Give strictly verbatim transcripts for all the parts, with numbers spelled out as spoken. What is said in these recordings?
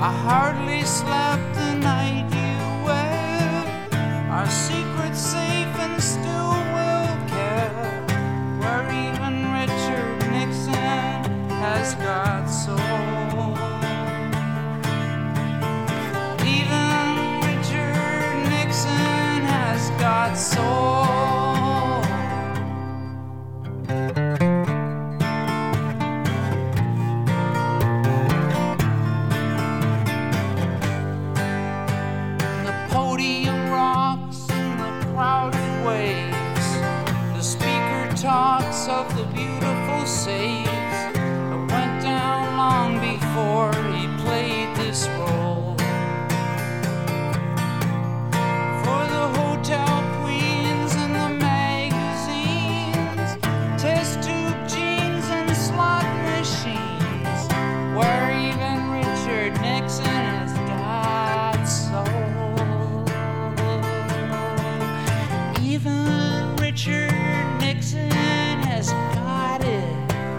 I hardly slept the night you wed. Our secret's safe and still will care, where even Richard Nixon has got soul. Even Richard Nixon has got soul. Podium rocks in the crowded waves. The speaker talks of the beautiful saves that went down long before he played this role. For the hotel queens and the magazines, test tube jeans and slot machines, where even Richard Nixon has got soul. Even Richard Nixon has got it.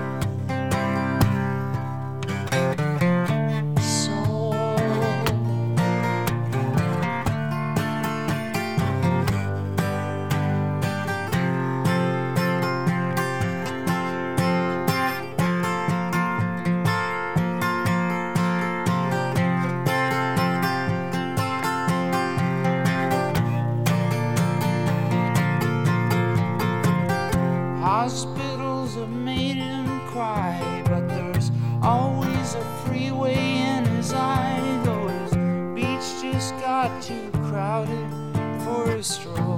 Soul. Hospitals have made him cry, but there's always a freeway in his eye, though his beach just got too crowded for a stroll.